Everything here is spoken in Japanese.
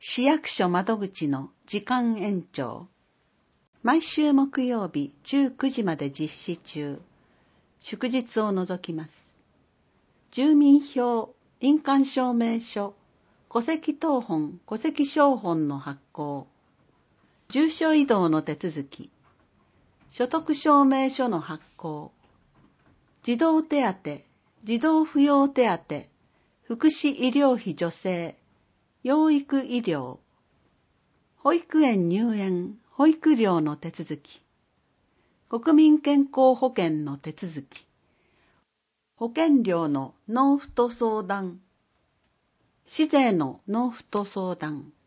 市役所窓口の時間延長。毎週木曜日19時まで実施中。祝日を除きます。住民票、印鑑証明書、戸籍謄本、戸籍抄本の発行。住所移動の手続き。所得証明書の発行。児童手当、児童扶養手当、福祉医療費助成、養育医療、保育園入園、保育料の手続き、国民健康保険の手続き、保険料の納付と相談、市税の納付と相談、